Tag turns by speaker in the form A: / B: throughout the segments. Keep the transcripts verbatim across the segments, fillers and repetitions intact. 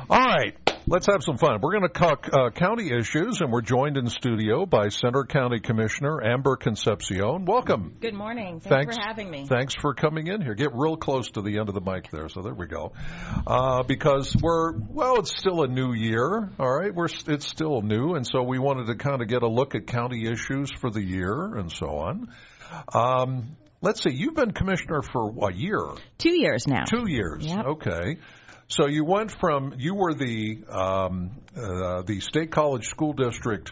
A: All right, let's have some fun. We're going to talk uh, county issues, and we're joined in studio by Center County Commissioner Amber Concepcion. Welcome.
B: Good morning. Thanks,
A: thanks
B: for having me.
A: Thanks for coming in here. Get real close to the end of the mic there, so there we go. Uh, because we're, well, it's still a new year, all right? We're It's still new, and so we wanted to kind of get a look at county issues for the year and so on. Um, let's see, you've been commissioner for a year.
B: Two years now.
A: Two years,
B: yep.
A: Okay. So you went from, you were the um, uh, the State College School District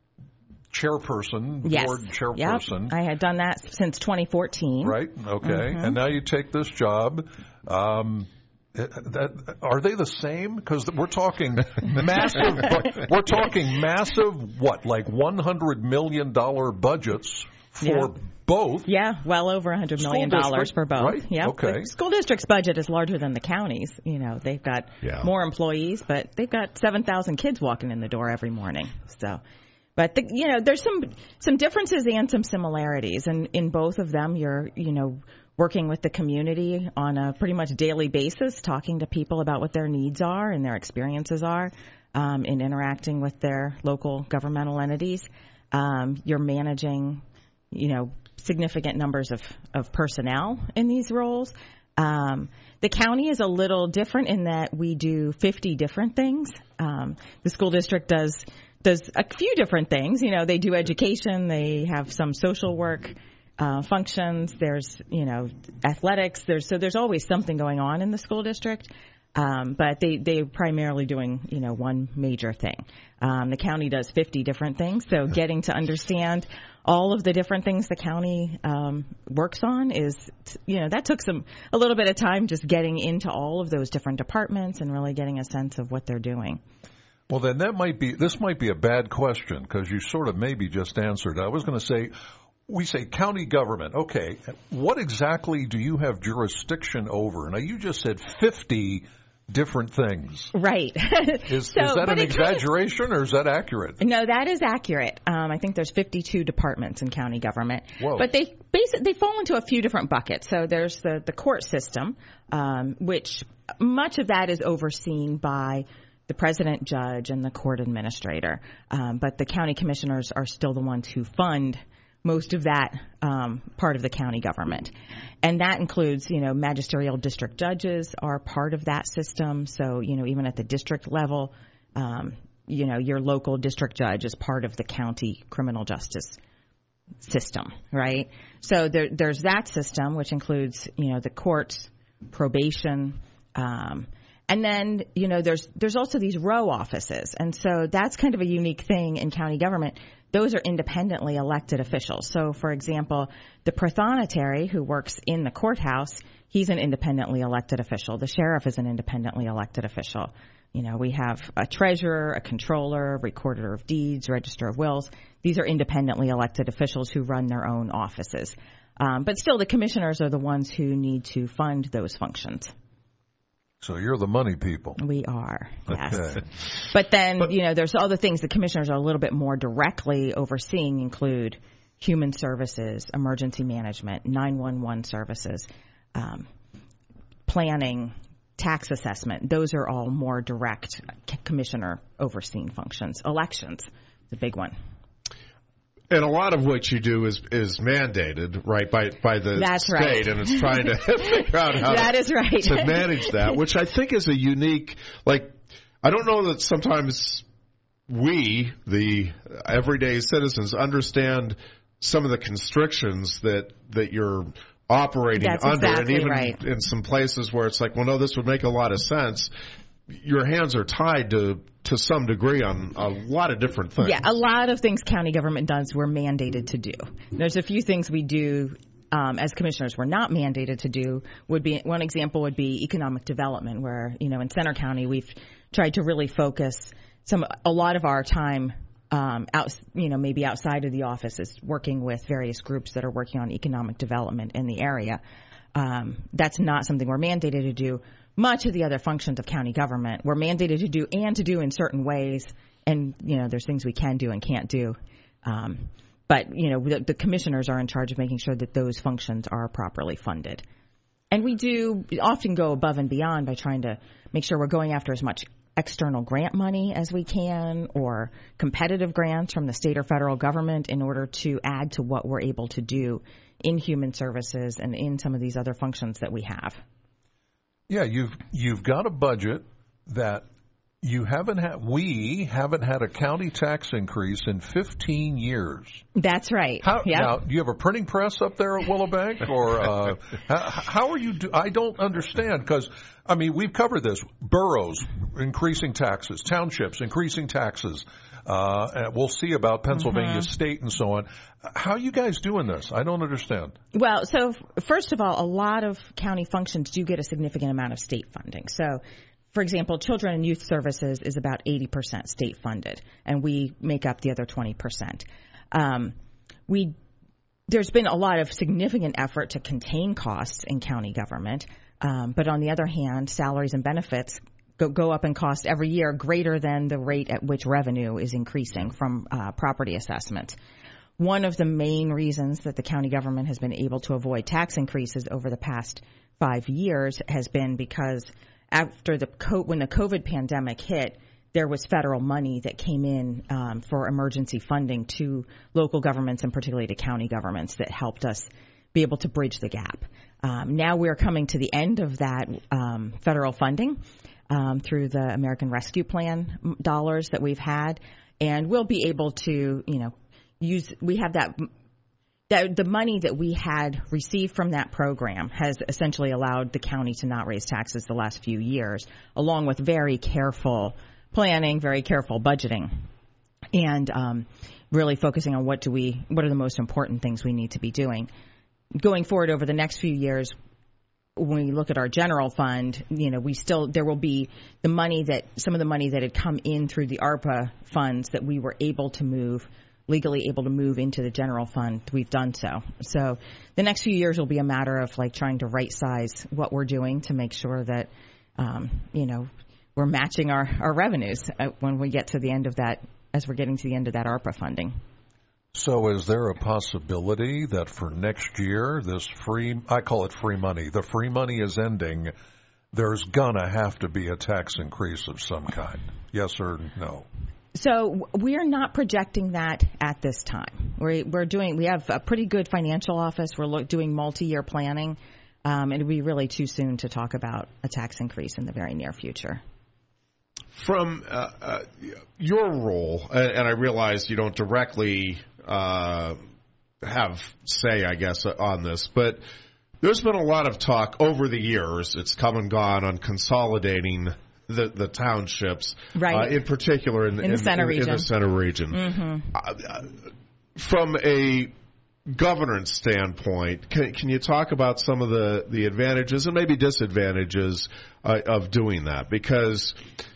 A: chairperson,
B: yes.
A: board chairperson.
B: Yep. I had done that since twenty fourteen.
A: Right, okay.
B: Mm-hmm.
A: And now you take this job. Um, that, are they the same? Because we're talking massive, we're talking massive, what, like one hundred million dollars budgets for
B: yeah.
A: both?
B: Yeah, well over one hundred million dollars for both.
A: Right?
B: Yep.
A: Okay.
B: The school district's budget is larger than the county's. You know, they've got
C: yeah.
B: more employees, but they've got seven thousand kids walking in the door every morning. So, but, the, you know, there's some some differences and some similarities. And in both of them, you're, you know, working with the community on a pretty much daily basis, talking to people about what their needs are and their experiences are um, in interacting with their local governmental entities. Um, you're managing, you know, significant numbers of, of personnel in these roles. Um, the county is a little different in that we do fifty different things. Um, the school district does does a few different things. You know, they do education. They have some social work uh, functions. There's, you know, athletics. There's so there's always something going on in the school district. Um, but they, they're primarily doing, you know, one major thing. Um, the county does fifty different things. So getting to understand all of the different things the county um, works on is, you know, that took some a little bit of time just getting into all of those different departments and really getting a sense of what they're doing.
A: Well, then that might be, this might be a bad question because you sort of maybe just answered. I was going to say, we say county government. Okay, what exactly do you have jurisdiction over? Now, you just said fifty different things.
B: Right.
A: Is,
B: so,
A: is that an exaggeration or is that accurate?
B: No, that is accurate. Um, I think there's fifty-two departments in county government.
A: Whoa.
B: But they basically they fall into a few different buckets. So there's the, the court system, um, which much of that is overseen by the president, judge, and the court administrator. Um, but the county commissioners are still the ones who fund most of that um, part of the county government. And that includes, you know, magisterial district judges are part of that system. So, you know, even at the district level, um, you know, your local district judge is part of the county criminal justice system, right? So there, there's that system, which includes, you know, the courts, probation, um, and then, you know, there's there's also these row offices. And so that's kind of a unique thing in county government. Those are independently elected officials. So, for example, the prothonotary who works in the courthouse, he's an independently elected official. The sheriff is an independently elected official. You know, we have a treasurer, a controller, recorder of deeds, register of wills. These are independently elected officials who run their own offices. Um, but still, the commissioners are the ones who need to fund those functions.
A: So you're the money people.
B: We are, yes.
A: Okay.
B: But then, but, you know, there's other things the commissioners are a little bit more directly overseeing include human services, emergency management, nine one one services, um, planning, tax assessment. Those are all more direct commissioner overseeing functions. Elections, the big one.
C: And a lot of what you do is is mandated, right, by by the
B: That's
C: state,
B: right.
C: and it's trying to figure out how
B: that
C: to,
B: is right.
C: to manage that, which I think is a unique, like, I don't know that sometimes we, the everyday citizens, understand some of the constrictions that, that you're operating
B: That's
C: under,
B: exactly
C: and even
B: right.
C: in some places where it's like, well, no, this would make a lot of sense. Your hands are tied to to some degree on a lot of different things.
B: Yeah, a lot of things county government does we're mandated to do. There's a few things we do um, as commissioners we're not mandated to do. Would be one example would be economic development, where, you know, in Center County we've tried to really focus some a lot of our time um, out, you know, maybe outside of the office is working with various groups that are working on economic development in the area. Um, that's not something we're mandated to do. Much of the other functions of county government we're mandated to do and to do in certain ways. And, you know, there's things we can do and can't do. Um, but, you know, the, the commissioners are in charge of making sure that those functions are properly funded. And we do often go above and beyond by trying to make sure we're going after as much external grant money as we can, or competitive grants from the state or federal government in order to add to what we're able to do in human services and in some of these other functions that we have.
A: Yeah, you've you've got a budget that you haven't had. We haven't had a county tax increase in fifteen years.
B: That's right.
A: How,
B: yep.
A: Now, do you have a printing press up there at Willowbank, or uh, how, how are you? Do, I don't understand, because I mean we've covered this: boroughs increasing taxes, townships increasing taxes. Uh, and we'll see about Pennsylvania mm-hmm. State and so on. How are you guys doing this? I don't understand.
B: Well, so first of all, a lot of county functions do get a significant amount of state funding. So, for example, Children and Youth Services is about eighty percent state funded, and we make up the other twenty percent. Um, we there's been a lot of significant effort to contain costs in county government, um, but on the other hand, salaries and benefits Go, go up in cost every year greater than the rate at which revenue is increasing from uh, property assessments. One of the main reasons that the county government has been able to avoid tax increases over the past five years has been because after the co- when the COVID pandemic hit, there was federal money that came in um, for emergency funding to local governments and particularly to county governments that helped us be able to bridge the gap. Um, now we're coming to the end of that um, federal funding. Um, through the American Rescue Plan dollars that we've had, and we'll be able to, you know, use. We have that, that the money that we had received from that program has essentially allowed the county to not raise taxes the last few years, along with very careful planning, very careful budgeting, and um, really focusing on what do we, what are the most important things we need to be doing. Going forward over the next few years, when we look at our general fund, you know, we still, there will be the money that, some of the money that had come in through the ARPA funds that we were able to move, legally able to move into the general fund. We've done so. So the next few years will be a matter of like trying to right size what we're doing to make sure that, um, you know, we're matching our, our revenues when we get to the end of that, as we're getting to the end of that ARPA funding.
A: So is there a possibility that for next year, this free, I call it free money, the free money is ending, there's gonna have to be a tax increase of some kind? Yes or no?
B: So we are not projecting that at this time. We're, we're doing, we have a pretty good financial office. We're look, doing multi-year planning. Um, and it would be really too soon to talk about a tax increase in the very near future.
C: From uh, uh, your role, and I realize you don't directly uh, have say, I guess, on this, but there's been a lot of talk over the years, it's come and gone, on consolidating the, the townships,
B: right.
C: uh, in particular in,
B: in, the, center
C: in, in the center region.
B: Mm-hmm.
C: Uh, from a governance standpoint, can, can you talk about some of the, the advantages and maybe disadvantages uh, of doing that? Because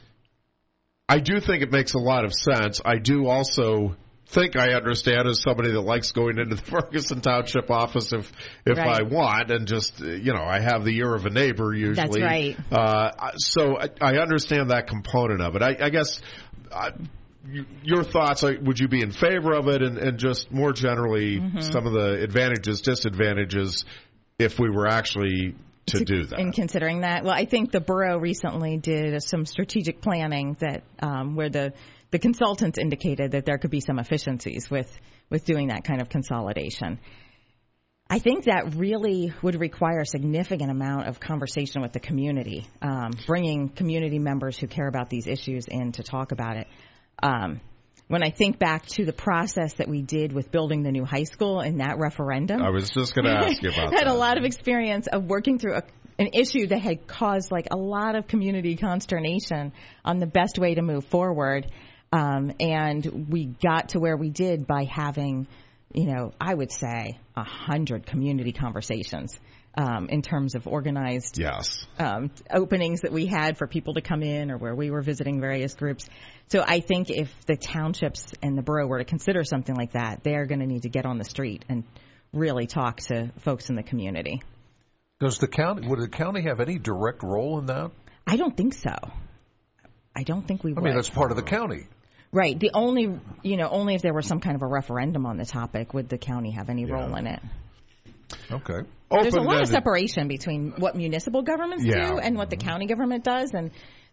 C: I do think it makes a lot of sense. I do also think I understand as somebody that likes going into the Ferguson Township office if if right. I want, and just, you know, I have the ear of a neighbor usually.
B: That's right.
C: Uh, so I, I understand that component of it. I, I guess uh, your thoughts, would you be in favor of it, and, and just more generally mm-hmm. some of the advantages, disadvantages if we were actually to, to do that?
B: In considering that, well, I think the borough recently did some strategic planning that um, where the the consultants indicated that there could be some efficiencies with with doing that kind of consolidation. I think that really would require a significant amount of conversation with the community, um, bringing community members who care about these issues in to talk about it. Um, when I think back to the process that we did with building the new high school and that referendum,
C: I was just going to ask you about that.
B: Had a lot of experience of working through a, an issue that had caused like a lot of community consternation on the best way to move forward. Um, and we got to where we did by having, you know, I would say a hundred community conversations. Um, in terms of organized
C: yes.
B: um, openings that we had for people to come in or where we were visiting various groups. So I think if the townships and the borough were to consider something like that, they're going to need to get on the street and really talk to folks in the community.
A: Does the county, would the county have any direct role in that?
B: I don't think so. I don't think we would.
A: I mean, that's part of the county.
B: Right. The only, you know, only if there was some kind of a referendum on the topic would the county have any yeah. role in it.
A: Okay.
B: There's a lot of separation between what municipal governments
C: yeah.
B: do and what the county government does, and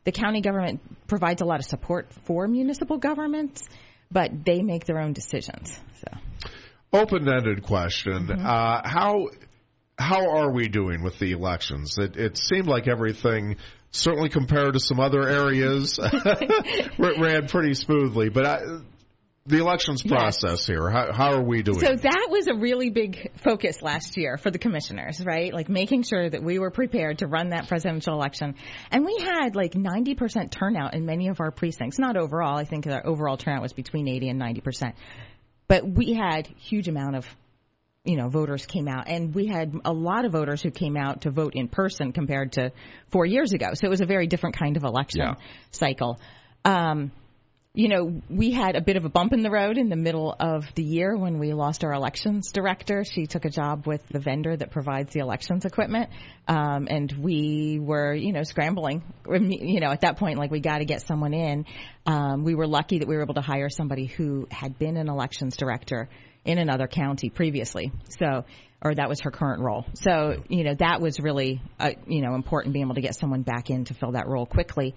B: the county government provides a lot of support for municipal governments, but they make their own decisions. So,
C: open-ended question:
B: mm-hmm.
C: uh, how how are we doing with the elections? It, it seemed like everything, certainly compared to some other areas, ran pretty smoothly. But I, the elections process yes. here, how, how are we doing?
B: So that was a really big focus last year for the commissioners, right? Like making sure that we were prepared to run that presidential election. And we had like ninety percent turnout in many of our precincts. Not overall. I think our overall turnout was between eighty and ninety percent. But we had huge amount of, you know, voters came out. And we had a lot of voters who came out to vote in person compared to four years ago. So it was a very different kind of election
C: yeah.
B: cycle. Um You know, we had a bit of a bump in the road in the middle of the year when we lost our elections director. She took a job with the vendor that provides the elections equipment. Um, and we were, you know, scrambling, you know, at that point, like we got to get someone in. Um, we were lucky that we were able to hire somebody who had been an elections director in another county previously. So, or that was her current role. So, you know, that was really, uh, you know, important being able to get someone back in to fill that role quickly.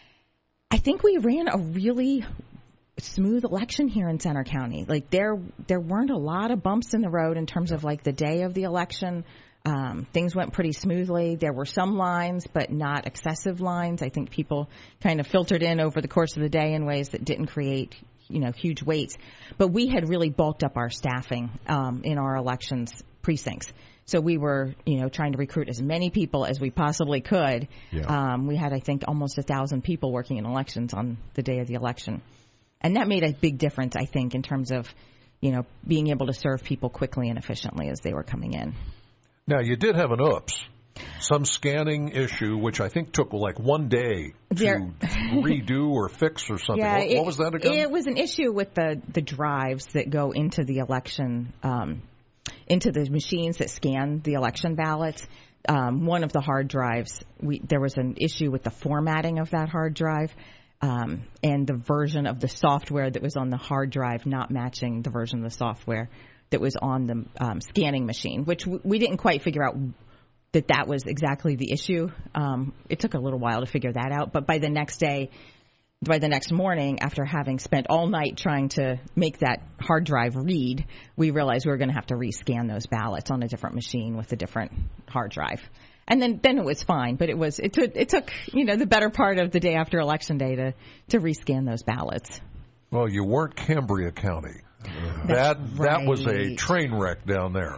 B: I think we ran a really smooth election here in Centre County. Like there, there weren't a lot of bumps in the road in terms of like the day of the election. Um, things went pretty smoothly. There were some lines, but not excessive lines. I think people kind of filtered in over the course of the day in ways that didn't create, you know, huge waits. But we had really bulked up our staffing um, in our elections precincts. So we were, you know, trying to recruit as many people as we possibly could.
C: Yeah.
B: Um, we had, I think, almost a thousand people working in elections on the day of the election. And that made a big difference, I think, in terms of, you know, being able to serve people quickly and efficiently as they were coming in.
A: Now, you did have an oops, some scanning issue, which I think took like one day to
B: there,
A: redo or fix or something.
B: Yeah,
A: what,
B: it,
A: what was that again?
B: It was an issue with the, the drives that go into the election um into the machines that scan the election ballots. Um, one of the hard drives, we, there was an issue with the formatting of that hard drive um, and the version of the software that was on the hard drive not matching the version of the software that was on the um, scanning machine, which w- we didn't quite figure out that that was exactly the issue. Um, it took a little while to figure that out, but by the next day, by the next morning, after having spent all night trying to make that hard drive read, we realized we were going to have to rescan those ballots on a different machine with a different hard drive. And then, then it was fine, but it was it took it took you know the better part of the day after Election Day to to rescan those ballots.
A: Well, you weren't Cambria County.
B: That's
A: that
B: right.
A: that was a train wreck down there.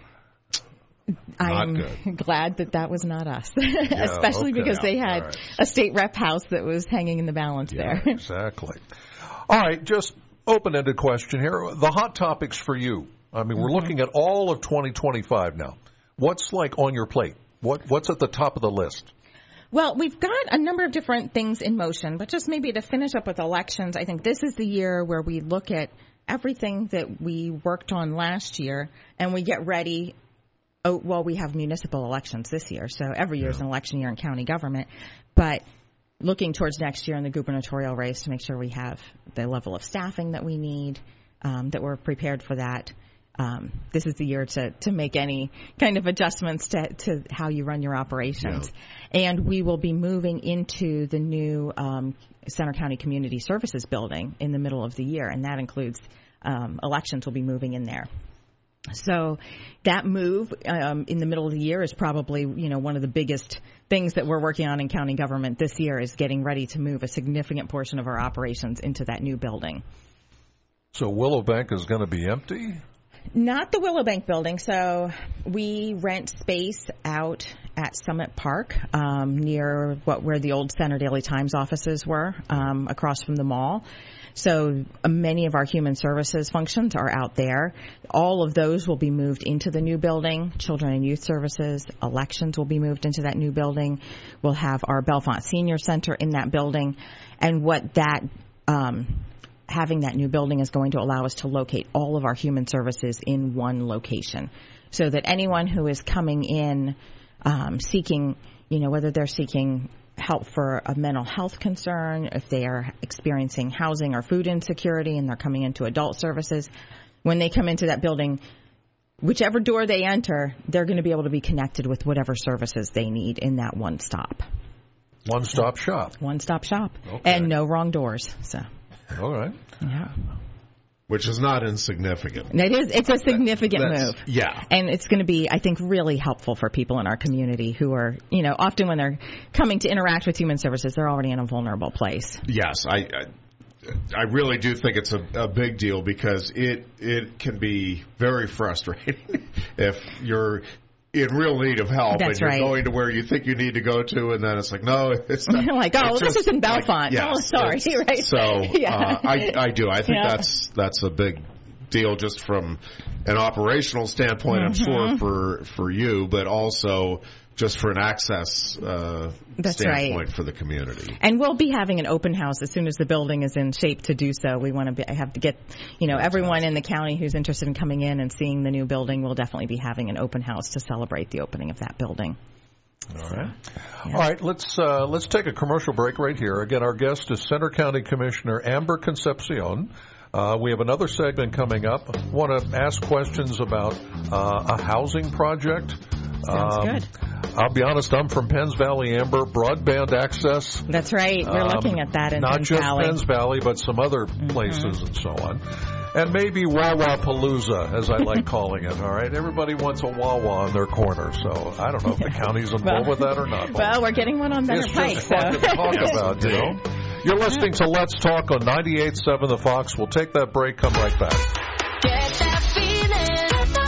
B: I'm
C: good.
B: glad that that was not us,
A: Yeah,
B: especially
A: okay.
B: because they
A: Yeah,
B: had
A: right.
B: a state rep house that was hanging in the balance
A: Yeah,
B: there.
A: exactly. All right, just open-ended question here. The hot topics for you. I mean, we're
B: Mm-hmm.
A: looking at all of twenty twenty-five now. What's like on your plate? What What's at the top of the list?
B: Well, we've got a number of different things in motion, but just maybe to finish up with elections, I think this is the year where we look at everything that we worked on last year and we get ready. Oh, well, we have municipal elections this year, so every year is an election year in county government. But looking towards next year in the gubernatorial race to make sure we have the level of staffing that we need, um, that we're prepared for that. Um, this is the year to, to make any kind of adjustments to, to how you run your operations. Yeah. And we will be moving into the new um, Centre County Community Services building in the middle of the year, and that includes um, elections will be moving in there. So that move um, in the middle of the year is probably, you know, one of the biggest things that we're working on in county government this year is getting ready to move a significant portion of our operations into that new building.
A: So Willowbank is going to be empty?
B: Not the Willowbank building. So we rent space out at Summit Park um, near what where the old Centre Daily Times offices were, um, across from the mall. So uh, many of our human services functions are out there. All of those will be moved into the new building. Children and youth services, elections will be moved into that new building. We'll have our Bellefonte Senior Center in that building. And what that, um, having that new building is going to allow us to locate all of our human services in one location so that anyone who is coming in um, seeking, you know, whether they're seeking help for a mental health concern, if they are experiencing housing or food insecurity and they're coming into adult services, when they come into that building, whichever door they enter, they're going to be able to be connected with whatever services they need in that one stop.
A: One-stop shop.
B: One-stop shop.
A: Okay.
B: And no wrong doors. So.
A: All right.
B: Yeah.
C: Which is not insignificant.
B: It is. It's a significant
C: That's,
B: move.
C: Yeah.
B: And it's going to be, I think, really helpful for people in our community who are, you know, often when they're coming to interact with Human Services, they're already in a vulnerable place.
C: Yes, I, I, I really do think it's a, a big deal because it it can be very frustrating if you're in real need of help
B: That's
C: and you're
B: right.
C: going to where you think you need to go to, and then it's like, no, it's not.
B: You're like, oh,
C: it's
B: this
C: just
B: is in Bellefonte.
C: like, yes,
B: oh, sorry. Right.
C: So
B: yeah.
C: uh, I, I do. I think
B: Yeah.
C: that's that's a big deal just from an operational standpoint,
B: Mm-hmm.
C: I'm sure, for, for you, but also just for an access uh,
B: That's
C: standpoint
B: right.
C: for the community.
B: And we'll be having an open house as soon as the building is in shape to do so. We want to be, have to get, you know, everyone in the county who's interested in coming in and seeing the new building. We'll definitely be having an open house to celebrate the opening of that building.
A: All right.
B: Yeah.
A: All right, let's uh, let's take a commercial break right here. Again, our guest is Center County Commissioner Amber Concepcion. Uh, we have another segment coming up. I want to ask questions about uh, a housing project.
B: Sounds
A: um,
B: good.
A: I'll be honest, I'm from Penns Valley, Amber. Broadband access.
B: That's right. We're
A: Um,
B: looking at that in
A: Not
B: Penns
A: just
B: Valley.
A: Penns Valley, but some other places and so on. And maybe Wawa Palooza, as I like calling it, all right? Everybody wants a Wawa on their corner, so I don't know if the county's involved with that or not.
B: Well, we're getting one on Benner
A: It's
B: Pike.
A: just
B: So.
A: fun to talk about, you know? You're listening to Let's Talk on ninety-eight point seven The Fox. We'll take that break, come right back.
D: Get that feeling. Get that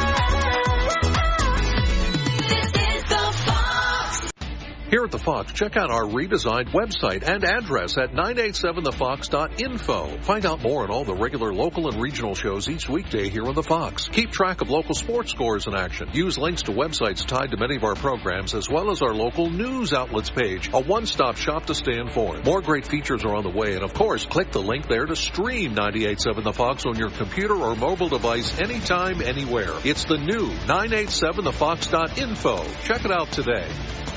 D: feeling. This is the Fox.
E: Here at the Fox, check out our redesigned website and address at nine eight seven the fox dot info. Find out more on all the regular local and regional shows each weekday here on the Fox. Keep track of local sports scores in action. Use links to websites tied to many of our programs, as well as our local news outlets page, a one-stop shop to stay informed. More great features are on the way, and of course, click the link there to stream ninety-eight point seven The Fox on your computer or mobile device anytime, anywhere. It's the new nine eight seven the fox dot info. Check it out today.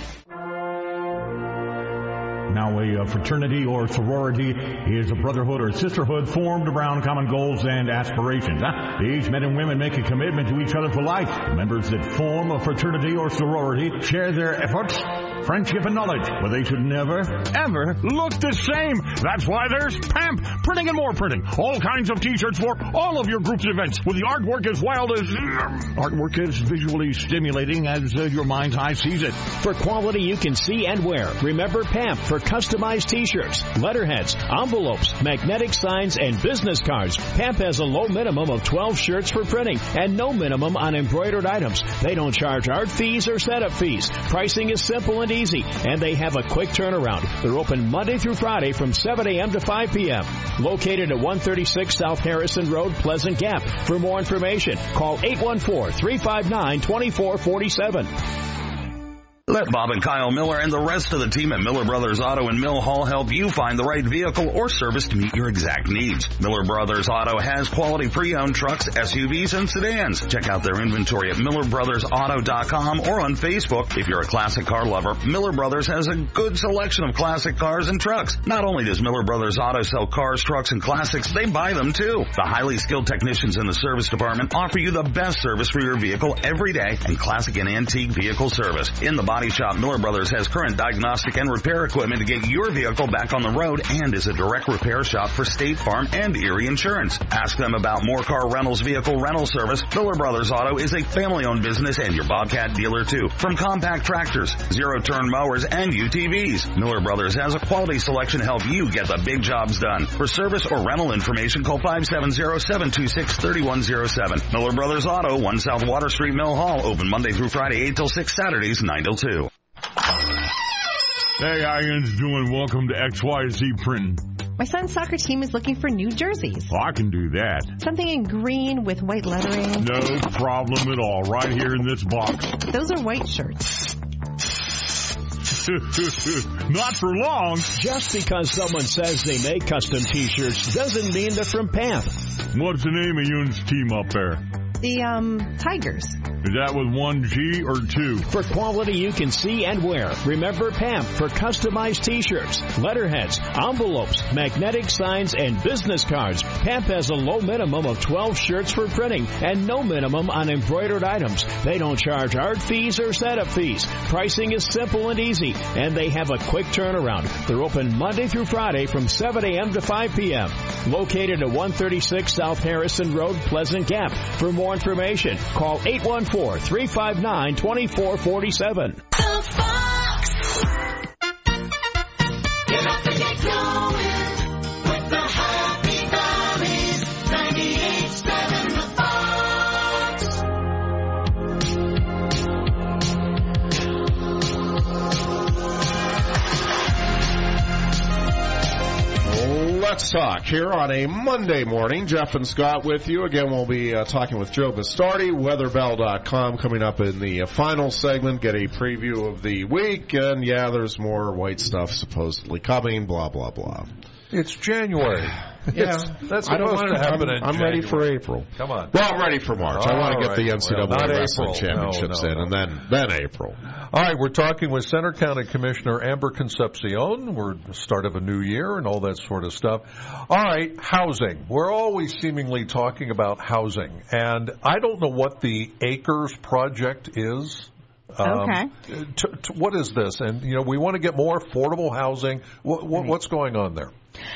F: Now, a fraternity or sorority is a brotherhood or sisterhood formed around common goals and aspirations. These men and women make a commitment to each other for life. The members that form a fraternity or sorority share their efforts, friendship, and knowledge, but they should never, ever look the same. That's why there's P A M P, Printing and More Printing. All kinds of T-shirts for all of your groups and events, with the artwork as wild as... artwork as visually stimulating as uh, your mind's eye sees it.
G: For quality you can see and wear, remember P A M P for customized T-shirts, letterheads, envelopes, magnetic signs, and business cards. P A M P has a low minimum of twelve shirts for printing and no minimum on embroidered items. They don't charge art fees or setup fees. Pricing is simple and easy, and they have a quick turnaround. They're open Monday through Friday from seven a.m. to five p.m. Located at one thirty-six South Harrison Road, Pleasant Gap. For more information, call eight one four, three five nine, two four four seven.
H: Let Bob and Kyle Miller and the rest of the team at Miller Brothers Auto in Mill Hall help you find the right vehicle or service to meet your exact needs. Miller Brothers Auto has quality pre-owned trucks, S U Vs, and sedans. Check out their inventory at miller brothers auto dot com or on Facebook. If you're a classic car lover, Miller Brothers has a good selection of classic cars and trucks. Not only does Miller Brothers Auto sell cars, trucks, and classics, they buy them too. The highly skilled technicians in the service department offer you the best service for your vehicle every day and classic and antique vehicle service. In the Body Shop, Miller Brothers has current diagnostic and repair equipment to get your vehicle back on the road and is a direct repair shop for State Farm and Erie Insurance. Ask them about More Car Rentals vehicle rental service. Miller Brothers Auto is a family-owned business and your Bobcat dealer too. From compact tractors, zero-turn mowers, and U T Vs, Miller Brothers has a quality selection to help you get the big jobs done. For service or rental information, call five seven zero, seven two six, three one zero seven. Miller Brothers Auto, one South Water Street, Mill Hall. Open Monday through Friday, eight till six, Saturdays, nine till two.
F: Hey, how you doing? Welcome to X Y Z Printing.
I: My son's soccer team is looking for new jerseys.
F: Oh, I can do that.
I: Something in green with white lettering.
F: No problem at all. Right here in this box.
I: Those are white shirts.
F: Not for long.
G: Just because someone says they make custom T-shirts doesn't mean they're from P A M P.
F: What's the name of Yoon's team up there?
I: the um, Tigers.
F: Is that with one G or two?
G: For quality you can see and wear, remember P A M P for customized T-shirts, letterheads, envelopes, magnetic signs, and business cards. P A M P has a low minimum of twelve shirts for printing and no minimum on embroidered items. They don't charge art fees or setup fees. Pricing is simple and easy, and they have a quick turnaround. They're open Monday through Friday from seven a.m. to five p.m. Located at one thirty-six South Harrison Road, Pleasant Gap. For more information, call eight one four, three five nine, two four four seven.
D: The Fox. Get up and get going with the Happy Valleys. ninety-eight seven The Fox.
C: Let's talk here on a Monday morning. Jeff and Scott with you. Again, we'll be uh, talking with Joe Bastardi, weather bell dot com, coming up in the uh, final segment. Get a preview of the week. And, yeah, there's more white stuff supposedly coming, blah, blah, blah.
A: It's January.
C: Yeah,
A: It's, that's
C: I don't
A: supposed
C: want
A: to happen
C: I'm,
A: in
C: I'm
A: January.
C: ready for April.
A: Come on.
C: Well, I'm ready for March. I want to get
A: All
C: the
A: right.
C: N C double A
A: Well, not
C: Wrestling
A: April.
C: Championships
A: No, no,
C: in,
A: no.
C: and then, then April.
A: All right, we're talking with Center County Commissioner Amber Concepcion. We're the start of a new year and all that sort of stuff. All right, housing. We're always seemingly talking about housing, and I don't know what the Acres project is. Um,
B: Okay.
A: T- t- what is this? And, you know, we want to get more affordable housing. What, what, what's going on there?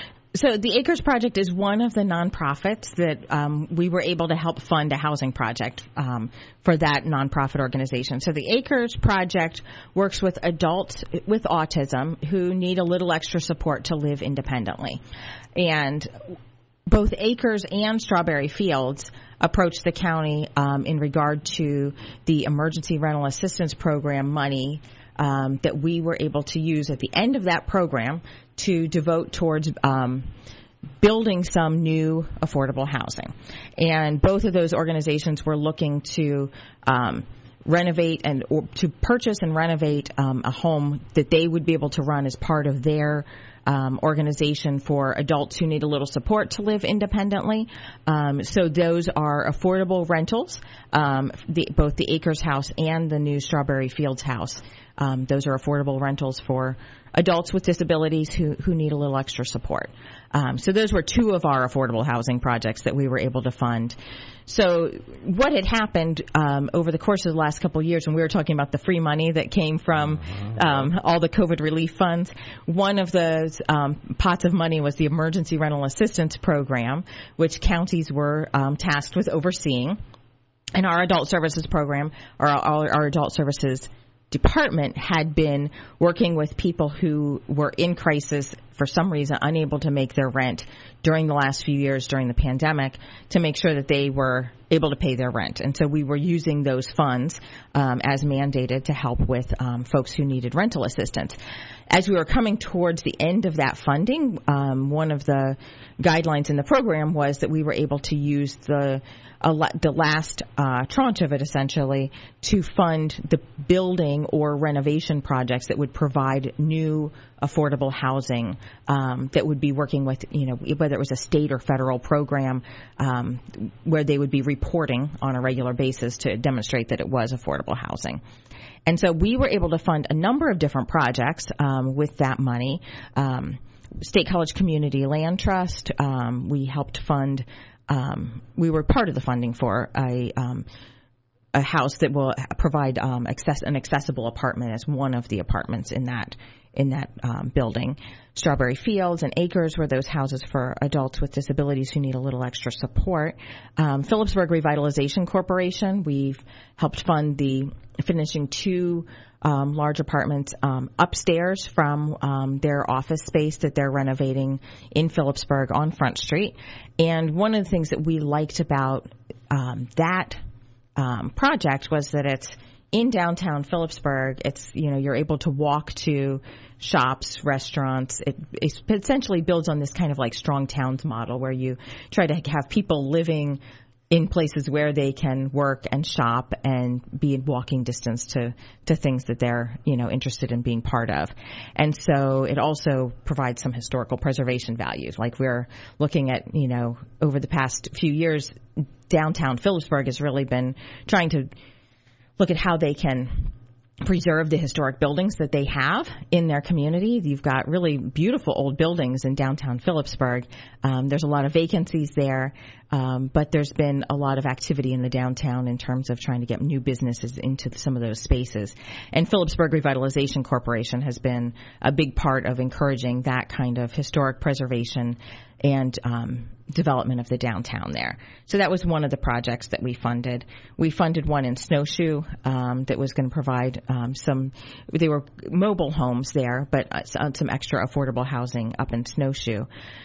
B: So the Acres Project is one of the nonprofits that um, we were able to help fund a housing project um, for that nonprofit organization. So the Acres Project works with adults with autism who need a little extra support to live independently. And both Acres and Strawberry Fields approached the county um, in regard to the Emergency Rental Assistance Program money um, that we were able to use at the end of that program to devote towards um, building some new affordable housing. And both of those organizations were looking to um, renovate and or to purchase and renovate um, a home that they would be able to run as part of their um, organization for adults who need a little support to live independently. Um, so those are affordable rentals, um, the, both the Acres House and the new Strawberry Fields House. Um, those are affordable rentals for adults with disabilities who, who need a little extra support. Um, so those were two of our affordable housing projects that we were able to fund. So what had happened um, over the course of the last couple of years when we were talking about the free money that came from um, all the COVID relief funds, one of those um, pots of money was the Emergency Rental Assistance Program, which counties were um, tasked with overseeing. And our adult services program, or our, our adult services department had been working with people who were in crisis for some reason, unable to make their rent during the last few years during the pandemic, to make sure that they were able to pay their rent. And so we were using those funds um, as mandated to help with um, folks who needed rental assistance. As we were coming towards the end of that funding, um, one of the guidelines in the program was that we were able to use the uh, the last uh, tranche of it, essentially, to fund the building or renovation projects that would provide new affordable housing um, that would be working with, you know, whether it was a state or federal program um, where they would be reporting on a regular basis to demonstrate that it was affordable housing. And so we were able to fund a number of different projects um, with that money. Um, State College Community Land Trust, um, we helped fund, um, we were part of the funding for a um, a house that will provide um, access, an accessible apartment as one of the apartments in that in that um, building. Strawberry Fields and Acres were those houses for adults with disabilities who need a little extra support. Um, Phillipsburg Revitalization Corporation, we've helped fund the finishing two um, large apartments um, upstairs from um, their office space that they're renovating in Phillipsburg on Front Street. And one of the things that we liked about um, that um, project was that it's in downtown Phillipsburg. It's, you know, you're able to walk to shops, restaurants. It, it essentially builds on this kind of like strong towns model where you try to have people living in places where they can work and shop and be in walking distance to, to things that they're, you know, interested in being part of. And so it also provides some historical preservation values. Like we're looking at, you know, over the past few years, downtown Phillipsburg has really been trying to look at how they can preserve the historic buildings that they have in their community. You've got really beautiful old buildings in downtown Phillipsburg. Um, there's a lot of vacancies there, um, but there's been a lot of activity in the downtown in terms of trying to get new businesses into some of those spaces. And Phillipsburg Revitalization Corporation has been a big part of encouraging that kind of historic preservation and um, development of the downtown there. So that was one of the projects that we funded. We funded one in Snowshoe um, that was going to provide um, some, they were mobile homes there, but uh, some extra affordable housing up in Snowshoe.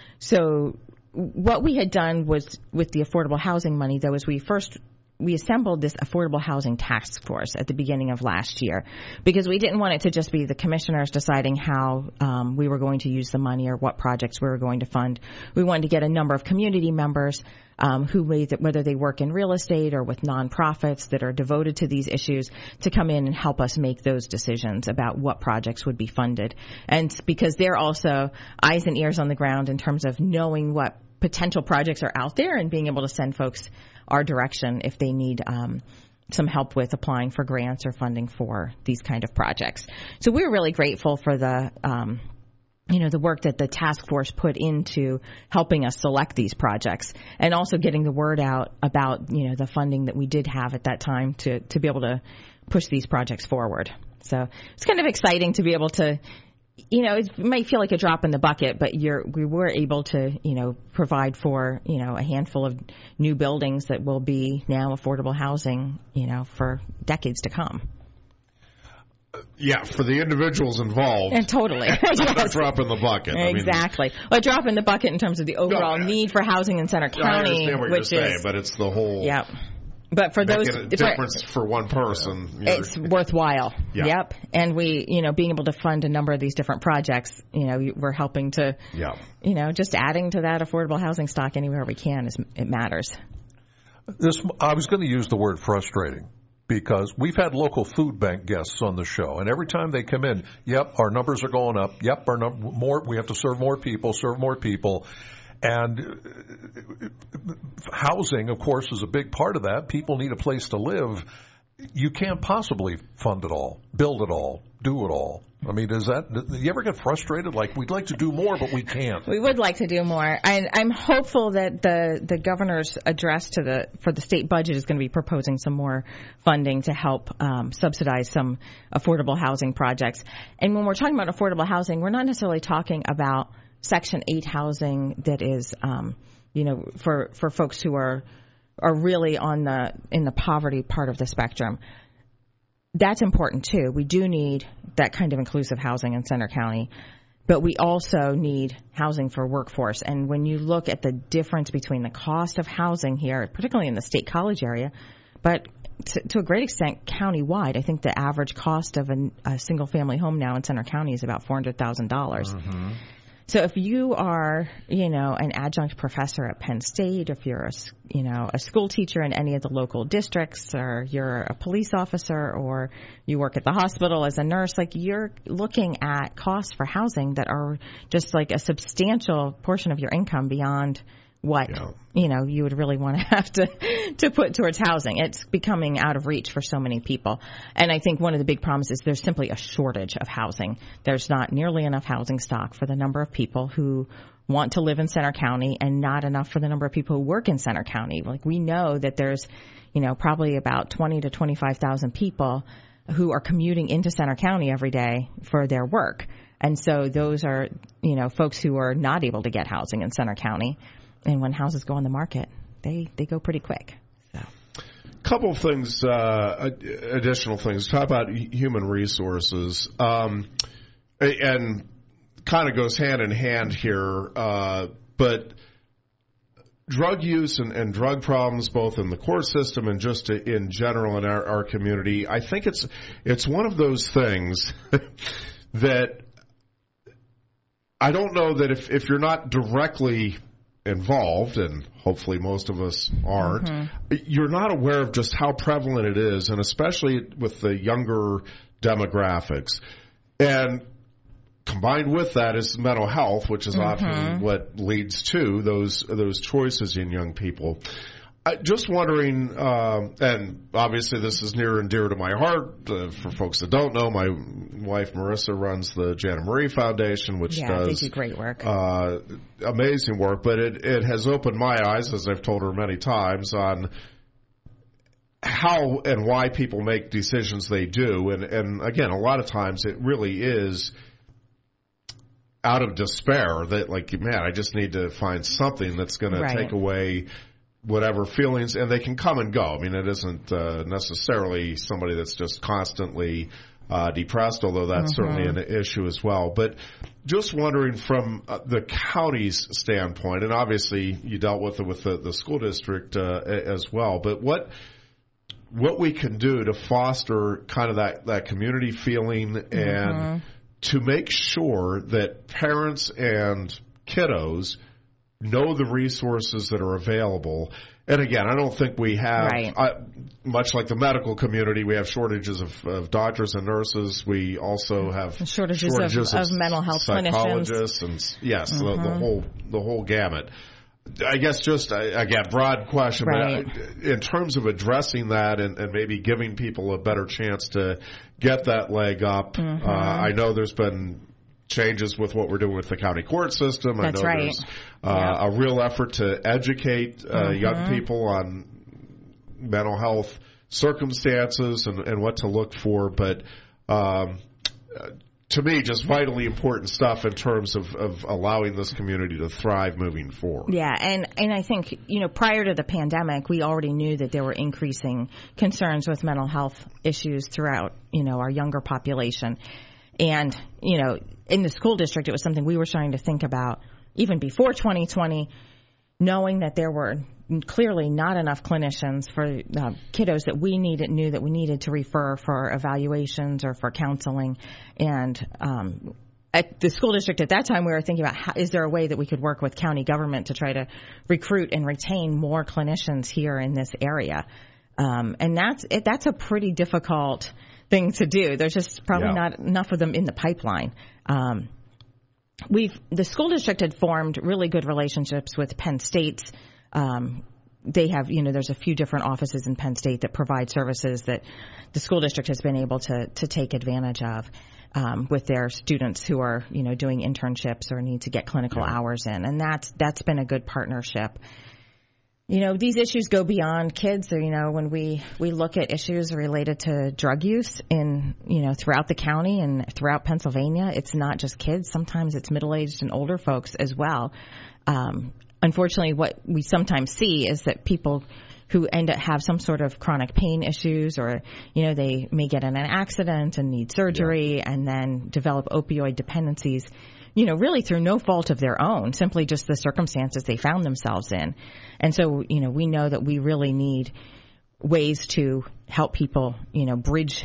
B: So what we had done was with the affordable housing money, though, is we first we assembled this affordable housing task force at the beginning of last year because we didn't want it to just be the commissioners deciding how um, we were going to use the money or what projects we were going to fund. We wanted to get a number of community members um, who, whether they work in real estate or with nonprofits that are devoted to these issues, to come in and help us make those decisions about what projects would be funded. And because they're also eyes and ears on the ground in terms of knowing what potential projects are out there and being able to send folks our direction if they need um, some help with applying for grants or funding for these kind of projects. So we're really grateful for the, um, you know, the work that the task force put into helping us select these projects and also getting the word out about, you know, the funding that we did have at that time to, to be able to push these projects forward. So it's kind of exciting to be able to, you know, it might feel like a drop in the bucket, but you're, we were able to, you know, provide for, you know, a handful of new buildings that will be now affordable housing, you know, for decades to come.
C: Yeah, for the individuals involved.
B: And totally.
C: It's not
B: Yes.
C: a drop in the bucket.
B: Exactly. I mean, well, a drop in the bucket in terms of the overall
C: no,
B: need for housing in Center County,
C: I understand what
B: which
C: you're
B: is,
C: saying, but it's the whole.
B: Yep. But for those,
C: a difference for, for one person,
B: it's worthwhile.
C: Yeah.
B: Yep. And we, you know, being able to fund a number of these different projects, you know, we're helping to,
C: yeah.
B: you know, just adding to that affordable housing stock anywhere we can is it matters.
A: This I was going to use the word frustrating because we've had local food bank guests on the show, and every time they come in, yep, our numbers are going up. Yep, our num- more we have to serve more people, serve more people. And housing, of course, is a big part of that. People need a place to live. You can't possibly fund it all, build it all, do it all. I mean, does that, do you ever get frustrated? Like, we'd like to do more, but we can't.
B: We would like to do more. And I'm hopeful that the, the governor's address to the, for the state budget is going to be proposing some more funding to help um, subsidize some affordable housing projects. And when we're talking about affordable housing, we're not necessarily talking about Section eight housing that is, um, you know, for, for folks who are are really on the in the poverty part of the spectrum. That's important too. We do need that kind of inclusive housing in Center County, but we also need housing for workforce. And when you look at the difference between the cost of housing here, particularly in the State College area, but to, to a great extent countywide, I think the average cost of a, a single family home now in Center County is about four hundred thousand dollars. Mm-hmm. So if you are, you know, an adjunct professor at Penn State, if you're a, you know, a school teacher in any of the local districts, or you're a police officer, or you work at the hospital as a nurse, like you're looking at costs for housing that are just like a substantial portion of your income beyond what, yeah. you know, you would really want to have to, to put towards housing. It's becoming out of reach for so many people. And I think one of the big problems is there's simply a shortage of housing. There's not nearly enough housing stock for the number of people who want to live in Center County and not enough for the number of people who work in Center County. Like we know that there's, you know, probably about twenty to twenty-five thousand people who are commuting into Center County every day for their work. And so those are, you know, folks who are not able to get housing in Center County. And when houses go on the market, they, they go pretty quick. So,
C: couple of things, uh, additional things. Talk about human resources, um, and kind of goes hand in hand here. Uh, but drug use and, and drug problems, both in the court system and just in general in our, our community, I think it's it's one of those things that I don't know that if, if you're not directly involved, and hopefully most of us aren't,
B: Mm-hmm.
C: you're not aware of just how prevalent it is, and especially with the younger demographics. And combined with that is mental health, which is
B: Mm-hmm.
C: often what leads to those those choices in young people. Uh, just wondering, um, and obviously this is near and dear to my heart. Uh, for folks that don't know, my wife Marissa runs the Jana Marie Foundation, which
B: Yeah,
C: does
B: they do great work.
C: Uh, amazing work. But it, it has opened my eyes, as I've told her many times, on how and why people make decisions they do. And, and again, a lot of times it really is out of despair that, like, man, I just need to find something that's going
B: Right.
C: to take away whatever feelings, and they can come and go. I mean, it isn't uh, necessarily somebody that's just constantly uh, depressed, although that's
B: Mm-hmm.
C: certainly an issue as well. But just wondering from uh, the county's standpoint, and obviously you dealt with it with the, the school district uh, as well, but what what we can do to foster kind of that, that community feeling and
B: Mm-hmm.
C: to make sure that parents and kiddos know the resources that are available. And again, I don't think we have,
B: Right.
C: I, much like the medical community, we have shortages of, of doctors and nurses. We also have
B: Shortages of- of mental health
C: psychologists, and yes, the,
B: Mm-hmm.
C: the whole the whole gamut. I guess just uh, again, broad question,
B: Right.
C: but uh, in terms of addressing that and, and maybe giving people a better chance to get that leg up.
B: Mm-hmm.
C: Uh, I know there's been changes with what we're doing with the county court system.
B: That's
C: I know
B: right.
C: there's uh, a real effort to educate uh,
B: Mm-hmm.
C: young people on mental health circumstances and, and what to look for. But um, uh, to me, just vitally important stuff in terms of, of allowing this community to thrive moving forward.
B: Yeah, and, and I think, you know, prior to the pandemic, we already knew that there were increasing concerns with mental health issues throughout, you know, our younger population. And, you know, in the school district, it was something we were starting to think about even before twenty twenty, knowing that there were clearly not enough clinicians for uh, kiddos that we needed, knew that we needed to refer for evaluations or for counseling. And um, at the school district at that time, we were thinking about how, is there a way that we could work with county government to try to recruit and retain more clinicians here in this area. Um, and that's it, that's a pretty difficult thing to do. There's just probably
C: Yeah.
B: not enough of them in the pipeline. Um, we've the school district had formed really good relationships with Penn State's. Um, they have, you know, there's a few different offices in Penn State that provide services that the school district has been able to to take advantage of um, with their students who are, you know, doing internships or need to get clinical
C: Yeah.
B: hours in, and that's that's been a good partnership. You know, these issues go beyond kids. Or, you know, when we, we look at issues related to drug use in, you know, throughout the county and throughout Pennsylvania, it's not just kids. Sometimes it's middle-aged and older folks as well. Um, unfortunately, what we sometimes see is that people who end up have some sort of chronic pain issues, or, you know, they may get in an accident and need surgery and then develop opioid dependencies, you know, really through no fault of their own, simply just the circumstances they found themselves in. And so, you know, we know that we really need ways to help people, you know, bridge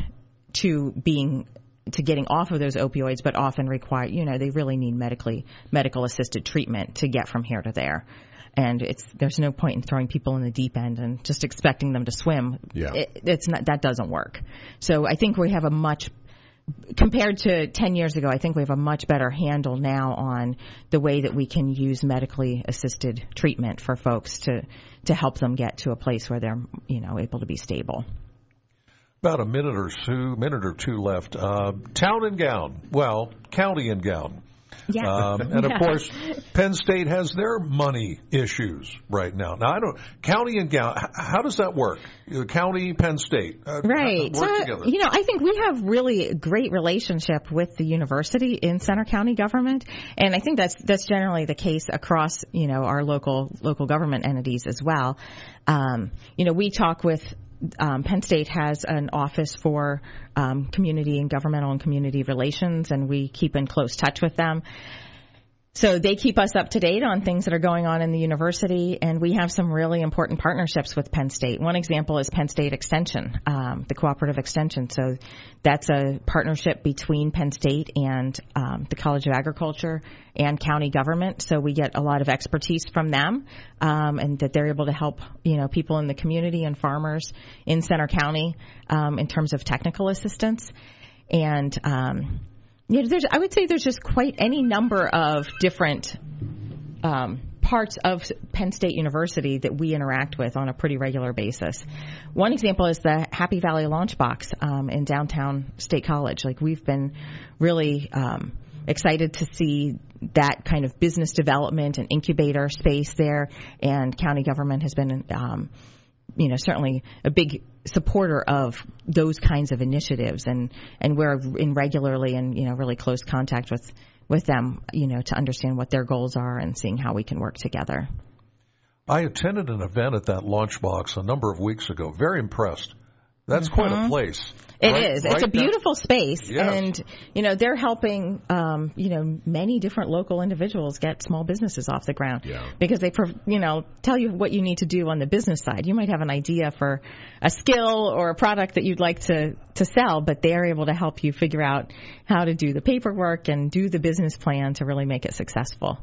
B: to being, to getting off of those opioids, but often require, you know, they really need medically, medical assisted treatment to get from here to there. And it's, there's no point in throwing people in the deep end and just expecting them to swim.
C: Yeah.
B: It, it's not, that doesn't work. So I think we have a much, compared to ten years ago, I think we have a much better handle now on the way that we can use medically assisted treatment for folks to, to help them get to a place where they're, you know, able to be stable.
A: About a minute or two, minute or two left. Uh, town and gown. Well, county and gown.
B: Yeah.
A: Um, and of
B: Yeah.
A: course, Penn State has their money issues right now. Now, I don't, county and gown, h- how does that work? Uh, County, Penn State. Uh,
B: Right.
A: Work
B: So,
A: together.
B: you know, I think we have really a great relationship with the university in Center County government. And I think that's, that's generally the case across, you know, our local, local government entities as well. Um, you know, we talk with, Um, Penn State has an office for um, community and governmental and community relations, and we keep in close touch with them. So they keep us up to date on things that are going on in the university, and we have some really important partnerships with Penn State. One example is Penn State Extension, um, the cooperative extension. So that's a partnership between Penn State and um, the College of Agriculture and county government. So we get a lot of expertise from them, um, and that they're able to help, you know, people in the community and farmers in Center County um, in terms of technical assistance. And um Yeah, there's, I would say there's just quite any number of different um, parts of Penn State University that we interact with on a pretty regular basis. One example is the Happy Valley Launch Box um, in downtown State College. Like, we've been really um, excited to see that kind of business development and incubator space there, and county government has been um, you know, certainly a big supporter of those kinds of initiatives, and, and we're in regularly and, you know, really close contact with, with them, you know, to understand what their goals are and seeing how we can work together.
A: I attended an event at that launch box a number of weeks ago. Very impressed. That's
B: Mm-hmm.
A: quite a place.
B: It
A: right,
B: is.
A: Right
B: It's a
A: now.
B: beautiful space.
A: Yes.
B: And, you know, they're helping, um, you know, many different local individuals get small businesses off the ground.
C: Yeah.
B: Because they, prov- you know, tell you what you need to do on the business side. You might have an idea for a skill or a product that you'd like to, to sell, but they're able to help you figure out how to do the paperwork and do the business plan to really make it successful.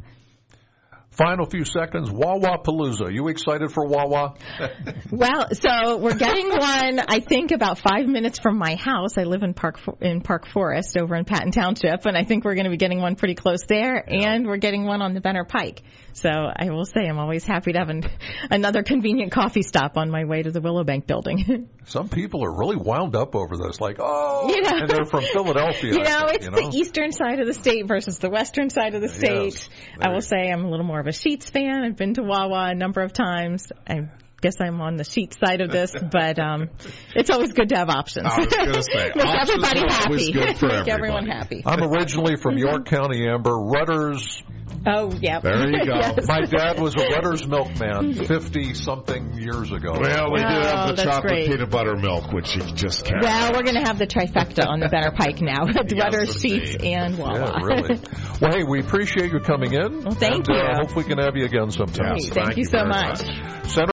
A: Final few seconds. Wawa Palooza. You excited for Wawa?
B: Well, so we're getting one, I think, about five minutes from my house. I live in Park in Park Forest over in Patton Township, and I think we're going to be getting one pretty close there, yeah. And we're getting one on the Benner Pike. So I will say I'm always happy to have an, another convenient coffee stop on my way to the Willowbank building.
A: Some people are really wound up over this, like, oh,
B: you know,
A: and they're from Philadelphia.
B: You know,
A: think,
B: it's
A: you know?
B: the eastern side of the state versus the western side of the state.
A: Yes,
B: I will say I'm a little more of a Sheetz fan. I've been to Wawa a number of times. I guess I'm on the Sheetz side of this, but um, it's always good to have options.
C: I was going to say,
B: Make
C: options
B: everybody
C: are
B: happy.
C: always good for
B: Make
C: everybody.
B: everyone happy.
A: I'm originally from York County, Amber. Rutter's.
B: Oh, yeah.
C: There you go.
B: Yes.
A: My dad was a Rutter's milkman fifty-something years ago.
C: Well, we do
B: Oh,
C: have the
B: that's
C: chocolate
B: great.
C: peanut butter milk, which you just can't.
B: Well, we're going to have the trifecta on the Benner Pike now.
C: Yes,
B: Rutter's, Sheetz,
C: indeed.
B: and Wawa.
A: Yeah, really. Well, hey, we appreciate you coming in.
B: Well, thank
A: and,
B: you.
A: Uh, hope we can have you again sometime.
C: Yes,
B: Thank you so
C: very
B: much.
A: Senator